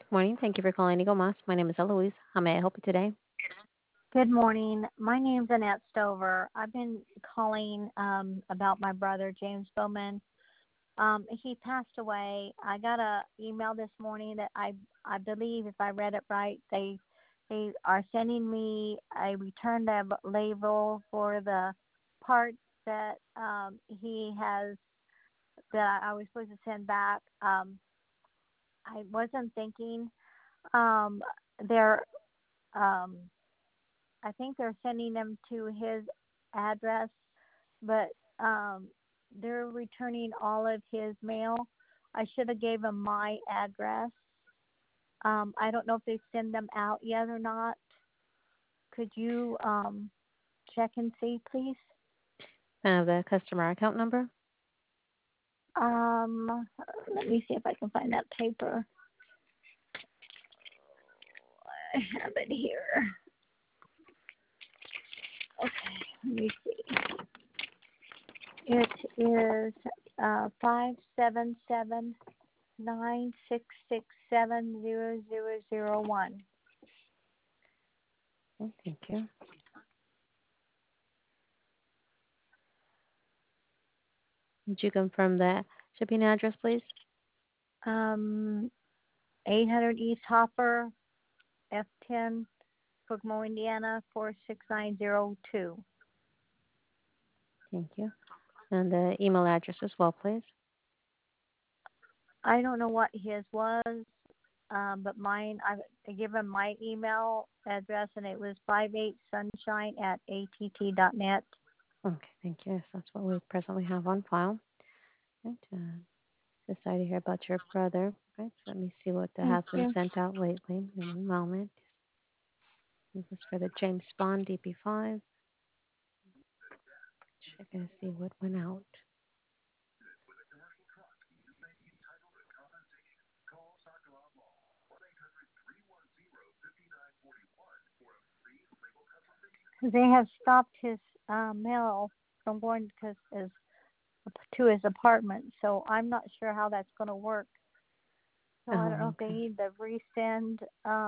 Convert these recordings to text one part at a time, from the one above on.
Morning. Thank you for calling Eagle Moss. My name is Eloise. How may I help you today? Good morning. My name's Annette Stover. I've been calling about my brother James Bowman. He passed away. I got a email this morning that I believe, if I read it right, they are sending me a return label for the parts that he has that I was supposed to send back. I wasn't thinking. Um, they're um, I think they're sending them to his address, but they're returning all of his mail. I should have gave him my address. I don't know if they send them out yet or not. Could you check and see, please? The customer account number. Um, Let me see if I can find that paper. I have it here. Okay, let me see. It is 577-966-7001. Okay, thank you. Would you confirm the shipping address, please? Um, 800 East Hopper, F10, Kokomo, Indiana 46902. Thank you. And the email address as well, please. I don't know what his was, but mine, I give him my email address, and it was 58sunshine@att.net. Okay, thank you. Yes, that's what we presently have on file. Right. Decided here about your brother. Right. So let me see what Thank has been you. sent out lately. In one moment. This is for the James Bond DP5. Check and see what went out. They have stopped his mail from going to his apartment, so I'm not sure how that's going to work. So I don't know Oh, if they okay. need to resend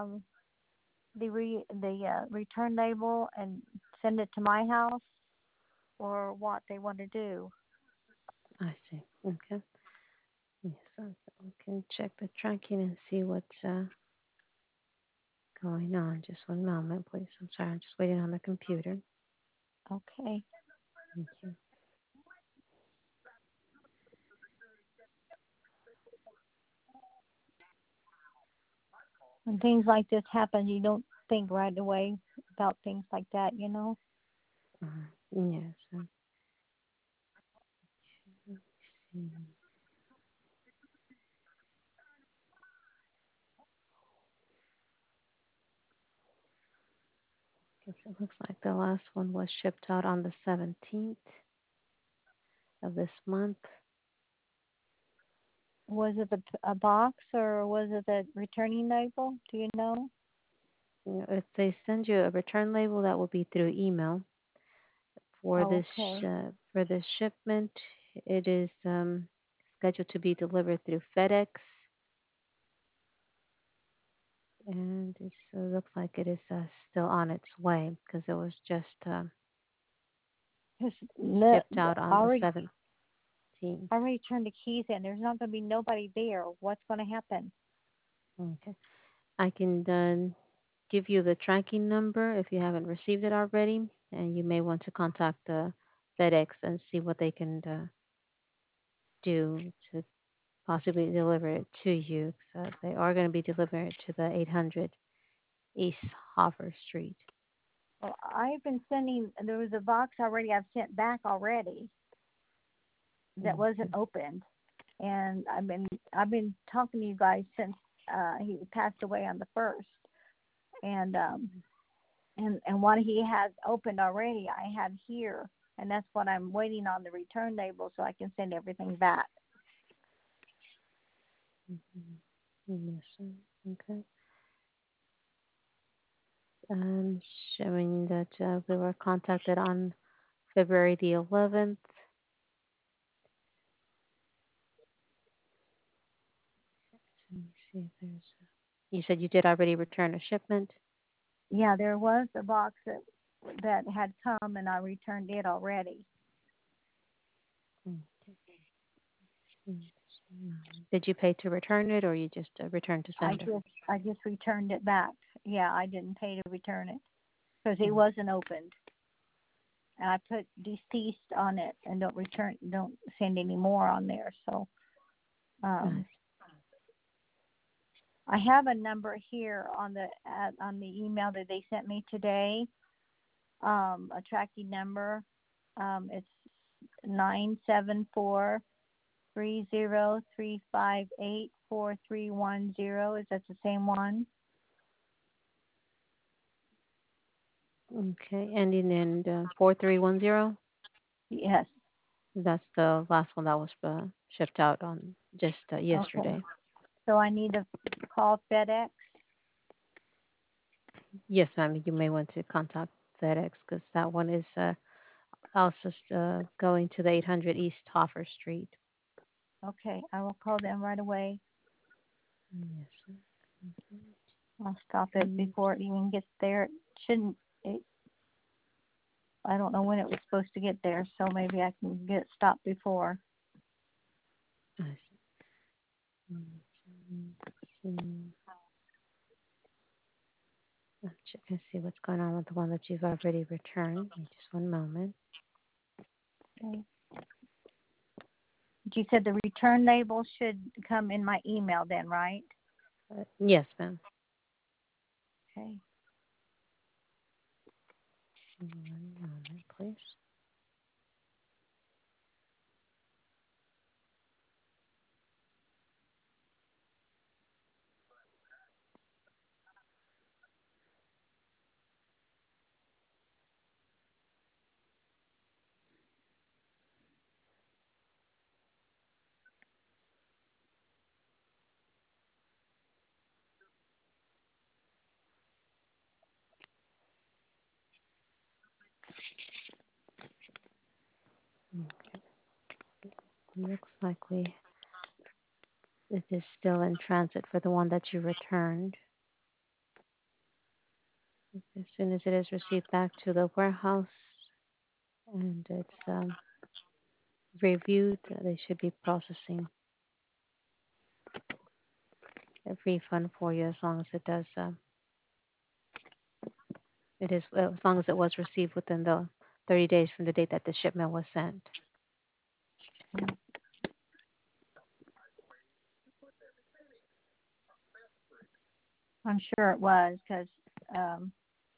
the return label and send it to my house, or what they want to do. I see. Okay. Yes, so we can check the tracking and see what's going on. Just one moment, please. I'm sorry, I'm just waiting on the computer. Okay. Thank you. When things like this happen, you don't think right away about things like that, you know. Yes. Let's see. Guess it looks like the last one was shipped out on the 17th of this month. Was it a box, or was it a returning label? Do you know? If they send you a return label, that will be through email. For Oh, this okay. for this shipment, it is scheduled to be delivered through FedEx, and it looks like it is still on its way because it was just 'Cause shipped out on the already, 17th. I already turned the keys in. There's not going to be nobody there. What's going to happen? Okay. I can give you the tracking number if you haven't received it already, and you may want to contact the FedEx and see what they can do to possibly deliver it to you. So they are going to be delivering it to the 800 East Hoffer Street. Well, I've been sending. There was a box already I've sent back already that wasn't Okay. opened, and I've been talking to you guys since he passed away on the 1st, and what he has opened already I have here, and that's what I'm waiting on, the return label, so I can send everything back. Yes, sir. Okay. Um, Showing that we were contacted on February the 11th. Let me see if there's. You said you did already return a shipment. Yeah, there was a box that had come, and I returned it already. Mm, Did you pay to return it, or you just returned to sender? I just returned it back. Yeah, I didn't pay to return it because it Mm, wasn't opened. And I put deceased on it and don't send any more on there. So I um, I have a number here on the email that they sent me today. A tracking number. It's 974-30358431. Is that the same one? Okay, ending in 4310. Yes. That's the last one that was shipped out on just Okay. yesterday. So I need to call FedEx. Yes, ma'am. You may want to contact FedEx because that one is also going to the 800 East Hoffer Street. Okay, I will call them right away. Yes. I'll stop it Mm, before it even gets there. It shouldn't. It, I don't know when it was supposed to get there, so maybe I can get it stopped before. I see. Mm, let's check and see what's going on with the one that you've already returned. Give me just one moment. Okay. You said the return label should come in my email then, right? Yes, ma'am. Okay. One moment, please. Okay. Looks like it is still in transit for the one that you returned. As soon as it is received back to the warehouse and it's reviewed, they should be processing a refund for you as long as it does. It is as long as it was received within the 30 days from the date that the shipment was sent. I'm sure it was because um,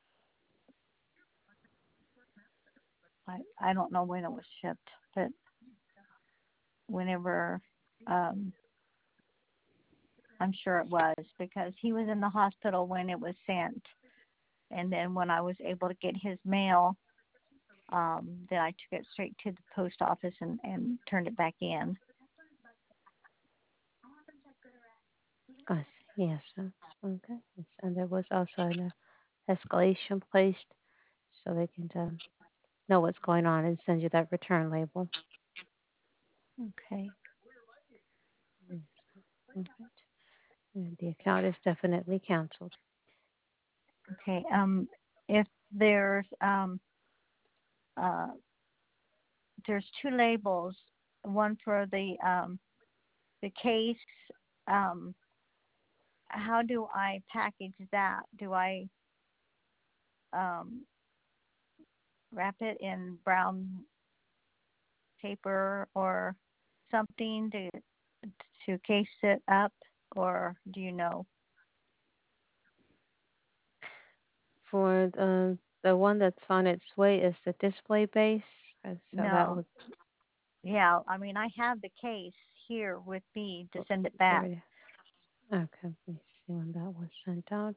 I don't know when it was shipped, but whenever um, I'm sure it was because he was in the hospital when it was sent, and then when I was able to get his mail, then I took it straight to the post office and turned it back in. Yes, yes. Okay. Yes, and there was also an escalation placed so they can know what's going on and send you that return label. Okay. Yes. Okay. And the account is definitely canceled. Okay. If uh, there's two labels, one for the case. Um, how do I package that? Do I um, wrap it in brown paper or something to case it up, or do you know? For the one that's on its way is the display base. So that No. would Yeah, I mean I have the case here with me to send it it's back. already okay. Let me see when that was sent out.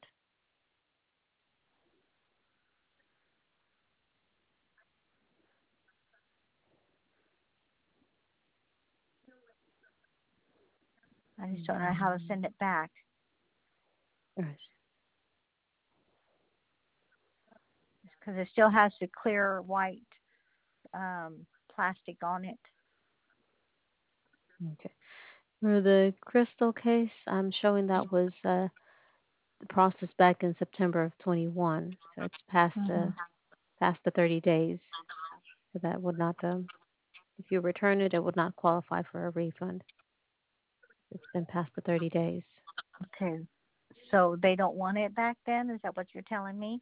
I just don't know how to send it back Yes. because it still has the clear white plastic on it. Okay. For the crystal case, I'm showing that was the process back in September of 21, so it's Mhm. past the 30 days. So that would not, if you return it, it would not qualify for a refund. It's been past the 30 days. Okay. So they don't want it back then? Is that what you're telling me?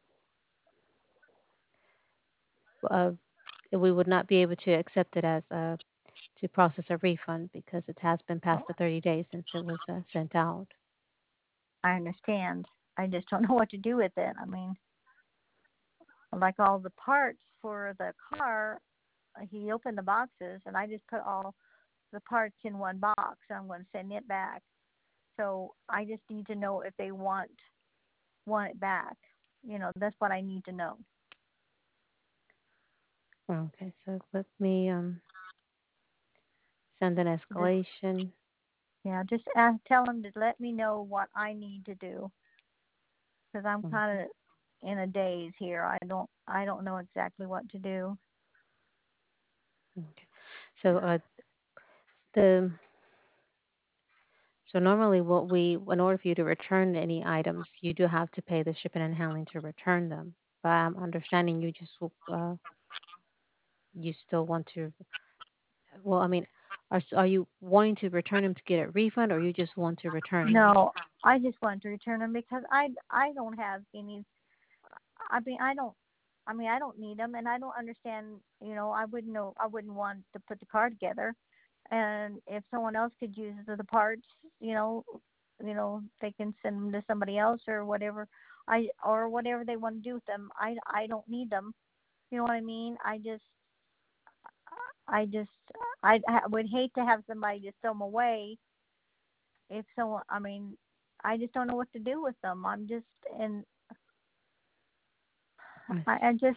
Uh, we would not be able to accept it as to process a refund because it has been past Oh, the 30 days since it was sent out. I understand. I just don't know what to do with it. I mean, like all the parts for the car, he opened the boxes and I just put all the parts in one box. I'm going to send it back. So I just need to know if they want it back. That's what I need to know. Okay, so let me send an Just escalation. just tell them to let me know what I need to do because I'm kind Okay, of in a daze here. I don't know exactly what to do. okay. So the so normally what we in order for you to return any items, you do have to pay the shipping and handling to return them. But I'm understanding you just you still want to. Well, I mean, are you wanting to return them to get a refund, or you just want to return them? No, I just want to return them because I don't have any. I mean, I don't. I mean, I don't need them, and I don't understand. I wouldn't know. I wouldn't want to put the car together, and if someone else could use the parts, they can send them to somebody else or whatever. Or whatever they want to do with them. I don't need them. You know what I mean? I just I would hate to have somebody just throw them away. If someone, I mean, I just don't know what to do with them. I'm just and Yes. I just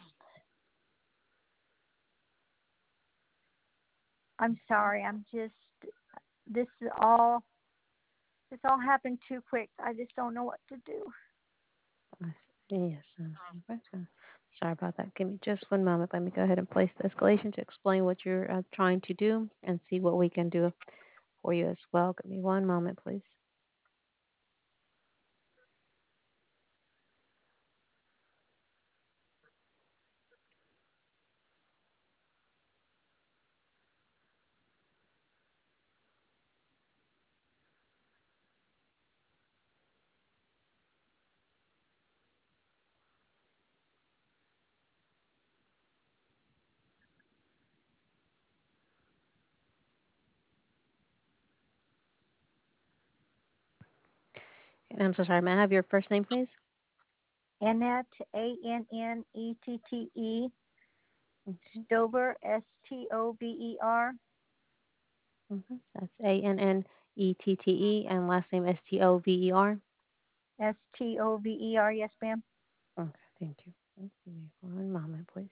I'm sorry. I'm just this is all this all happened too quick. I just don't know what to do. Yes. Yes. Okay. Sorry about that. Give me just one moment. Let me go ahead and place the escalation to explain what you're trying to do and see what we can do for you as well. Give me one moment, please. And I'm so sorry. May I have your first name, please? Annette, Annette, Okay. Stover, Stover, That's Annette, and last name Stover. Stover. Yes, ma'am. Okay. Thank you. Give me one moment, please.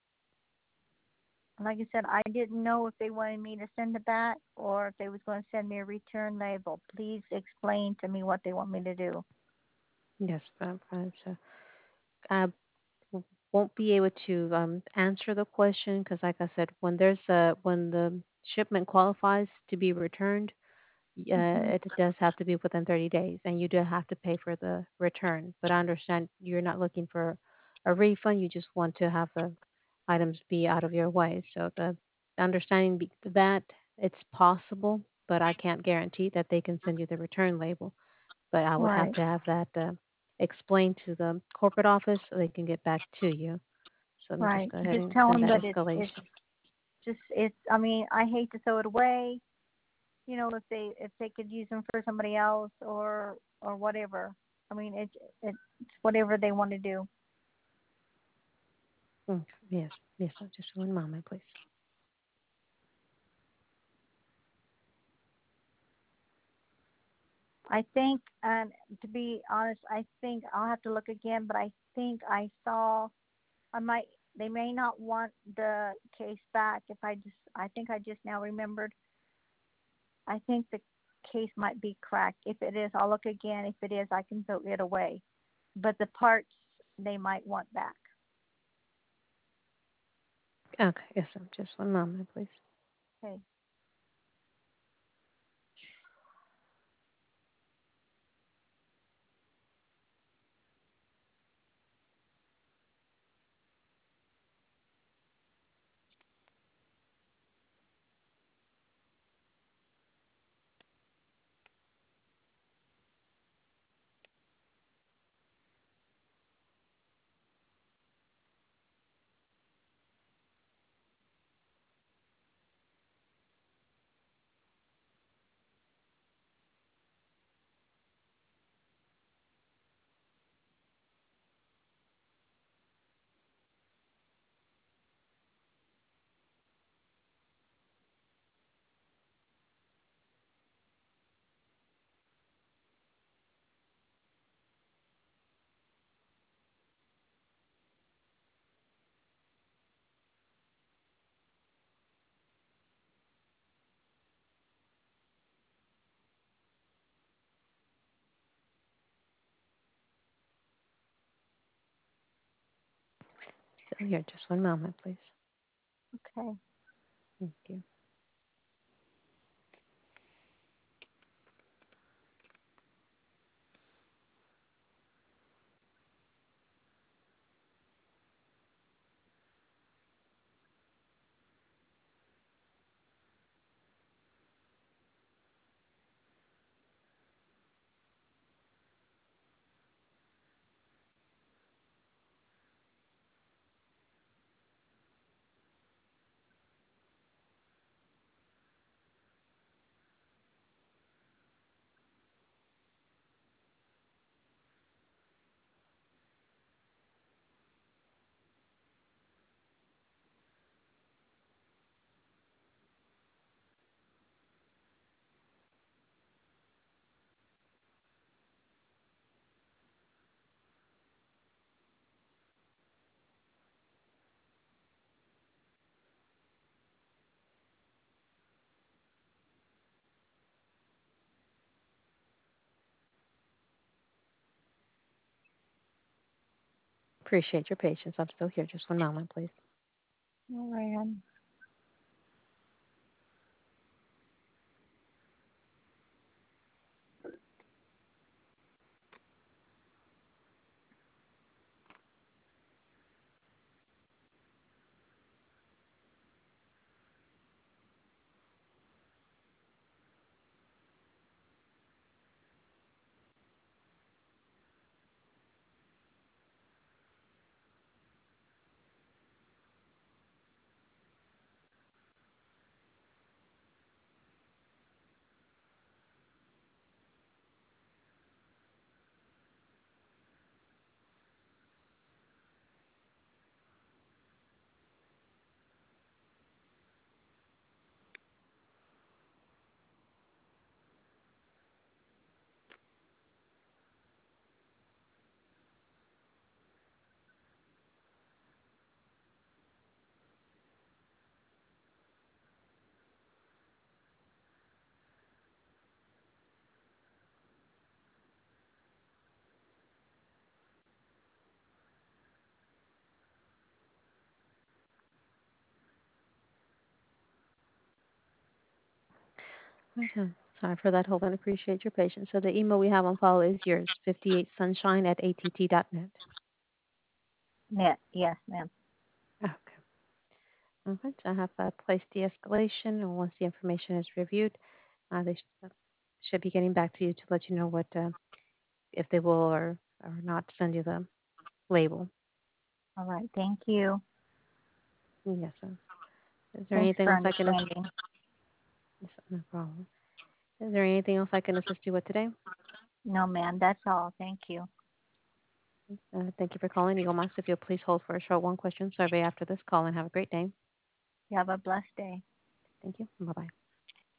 Like I said, I didn't know if they wanted me to send it back or if they was going to send me a return label. Please explain to me what they want me to do. Yes, so I won't be able to answer the question because, like I said, when the shipment qualifies to be returned, Mhm. it does have to be within 30 days, and you do have to pay for the return. But I understand you're not looking for a refund; you just want to have the items be out of your way. So the understanding that it's possible, but I can't guarantee that they can send you the return label. But I would have Right, to have that explained to the corporate office so they can get back to you. So let me just right. go ahead Just and tell send them that that it's escalation. just it's. I mean, I hate to throw it away. If they could use them for somebody else or whatever. I mean, it's whatever they want to do. Yes, yes, just one moment, please. I think, and to be honest, I think I'll have to look again, but I think I saw I might they may not want the case back if I think I just now remembered. I think the case might be cracked. If it is, I'll look again. If it is, I can throw it away. But the parts they might want back. Okay, yes, just one moment, please. Okay. Here, just one moment, please. Okay. Thank you. Appreciate your patience. I'm still here. Just one moment, please. All right. Okay. Sorry for that hold and appreciate your patience. So the email we have on file is yours, 58sunshine at att.net. Yeah, yes, ma'am. Okay. Okay. So I have placed the escalation, and once the information is reviewed, they should be getting back to you to let you know what if they will or not send you the label. All right. Thank you. Yes, sir. Is there Thanks anything for else I can understanding. yes, no problem. Is there anything else I can assist you with today? No, ma'am. That's all. Thank you. Thank you for calling Eagle Moss. If you'll please hold for a short one question survey after this call and have a great day. You have a blessed day. Thank you. Bye bye.